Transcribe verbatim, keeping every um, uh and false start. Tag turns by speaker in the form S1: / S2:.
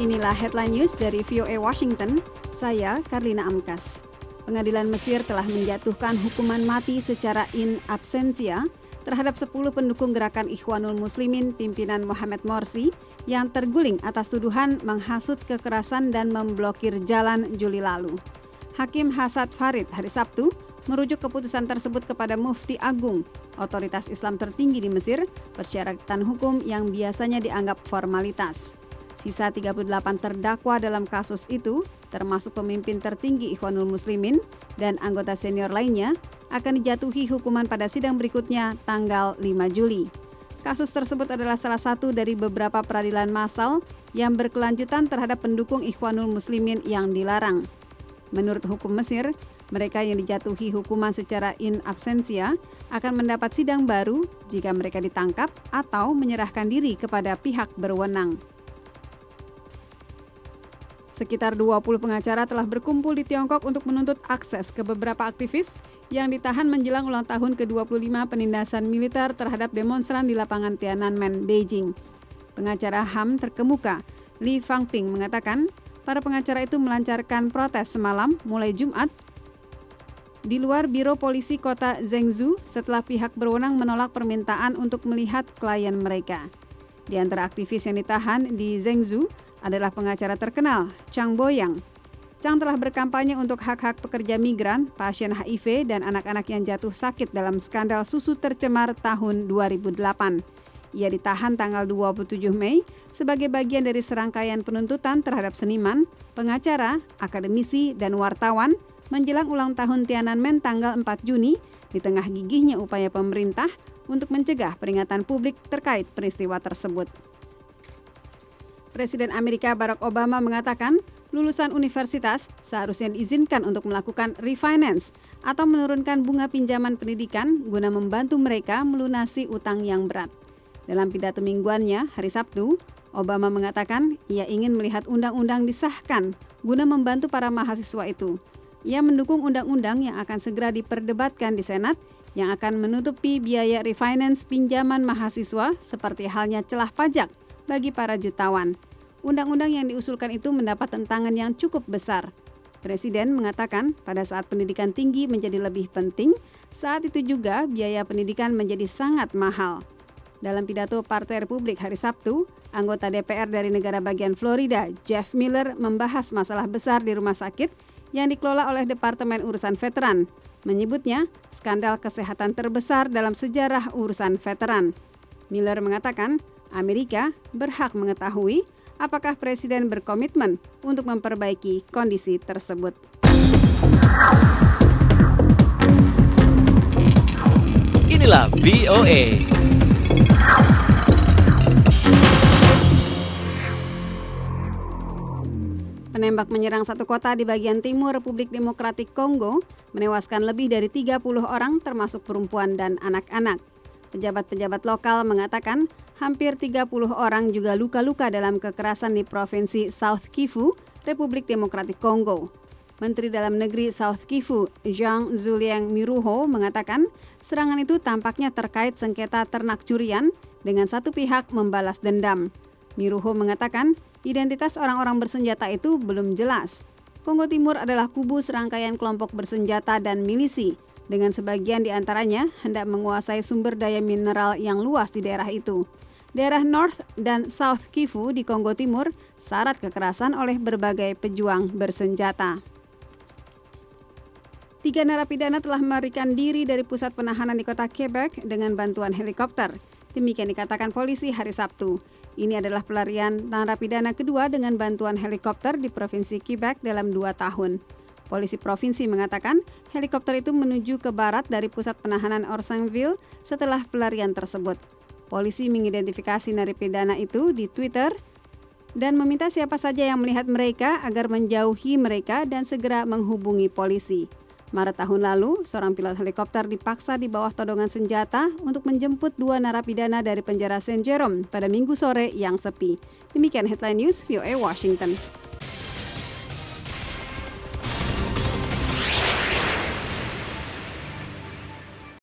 S1: Inilah headline news dari V O A Washington, saya Karlina Amkas. Pengadilan Mesir telah menjatuhkan hukuman mati secara in absentia terhadap sepuluh pendukung gerakan Ikhwanul Muslimin pimpinan Mohamed Morsi yang terguling atas tuduhan menghasut kekerasan dan memblokir jalan Juli lalu. Hakim Hasad Farid hari Sabtu merujuk keputusan tersebut kepada Mufti Agung, otoritas Islam tertinggi di Mesir, persyaratan hukum yang biasanya dianggap formalitas. Sisa tiga puluh delapan terdakwa dalam kasus itu, termasuk pemimpin tertinggi Ikhwanul Muslimin dan anggota senior lainnya, akan dijatuhi hukuman pada sidang berikutnya tanggal lima Juli. Kasus tersebut adalah salah satu dari beberapa peradilan massal yang berkelanjutan terhadap pendukung Ikhwanul Muslimin yang dilarang. Menurut hukum Mesir, mereka yang dijatuhi hukuman secara in absentia akan mendapat sidang baru jika mereka ditangkap atau menyerahkan diri kepada pihak berwenang. Sekitar dua puluh pengacara telah berkumpul di Tiongkok untuk menuntut akses ke beberapa aktivis yang ditahan menjelang ulang tahun ke dua puluh lima penindasan militer terhadap demonstran di lapangan Tiananmen, Beijing. Pengacara H A M terkemuka, Li Fangping, mengatakan para pengacara itu melancarkan protes semalam mulai Jumat di luar Biro Polisi Kota Zhengzhou setelah pihak berwenang menolak permintaan untuk melihat klien mereka. Di antara aktivis yang ditahan di Zhengzhou adalah pengacara terkenal, Chang Boyang. Chang telah berkampanye untuk hak-hak pekerja migran, pasien H I V, dan anak-anak yang jatuh sakit dalam skandal susu tercemar tahun dua ribu delapan. Ia ditahan tanggal dua puluh tujuh Mei sebagai bagian dari serangkaian penuntutan terhadap seniman, pengacara, akademisi, dan wartawan menjelang ulang tahun Tiananmen tanggal empat Juni di tengah gigihnya upaya pemerintah untuk mencegah peringatan publik terkait peristiwa tersebut. Presiden Amerika Barack Obama mengatakan lulusan universitas seharusnya diizinkan untuk melakukan refinance atau menurunkan bunga pinjaman pendidikan guna membantu mereka melunasi utang yang berat. Dalam pidato mingguannya hari Sabtu, Obama mengatakan ia ingin melihat undang-undang disahkan guna membantu para mahasiswa itu. Ia mendukung undang-undang yang akan segera diperdebatkan di Senat yang akan menutupi biaya refinance pinjaman mahasiswa seperti halnya celah pajak bagi para jutawan. Undang-undang yang diusulkan itu mendapat tentangan yang cukup besar. Presiden mengatakan pada saat pendidikan tinggi menjadi lebih penting, saat itu juga biaya pendidikan menjadi sangat mahal. Dalam pidato Partai Republik hari Sabtu, anggota D P R dari negara bagian Florida, Jeff Miller, membahas masalah besar di rumah sakit yang dikelola oleh Departemen Urusan Veteran, menyebutnya skandal kesehatan terbesar dalam sejarah urusan veteran. Miller mengatakan Amerika berhak mengetahui apakah Presiden berkomitmen untuk memperbaiki kondisi tersebut.
S2: Inilah V O A.
S1: Penembak menyerang satu kota di bagian timur Republik Demokratik Kongo menewaskan lebih dari tiga puluh orang termasuk perempuan dan anak-anak. Pejabat-pejabat lokal mengatakan hampir tiga puluh orang juga luka-luka dalam kekerasan di Provinsi South Kivu, Republik Demokratik Kongo. Menteri Dalam Negeri South Kivu, Jean Julian Miruho, mengatakan serangan itu tampaknya terkait sengketa ternak curian dengan satu pihak membalas dendam. Miruho mengatakan identitas orang-orang bersenjata itu belum jelas. Kongo Timur adalah kubu serangkaian kelompok bersenjata dan milisi, dengan sebagian di antaranya hendak menguasai sumber daya mineral yang luas di daerah itu. Daerah North dan South Kivu di Kongo Timur syarat kekerasan oleh berbagai pejuang bersenjata. Tiga narapidana telah melarikan diri dari pusat penahanan di kota Quebec dengan bantuan helikopter. Demikian dikatakan polisi hari Sabtu. Ini adalah pelarian narapidana kedua dengan bantuan helikopter di Provinsi Quebec dalam dua tahun. Polisi provinsi mengatakan helikopter itu menuju ke barat dari pusat penahanan Orsainville setelah pelarian tersebut. Polisi mengidentifikasi narapidana itu di Twitter dan meminta siapa saja yang melihat mereka agar menjauhi mereka dan segera menghubungi polisi. Maret tahun lalu, seorang pilot helikopter dipaksa di bawah todongan senjata untuk menjemput dua narapidana dari penjara Saint Jerome pada Minggu sore yang sepi. Demikian headline news V O A Washington.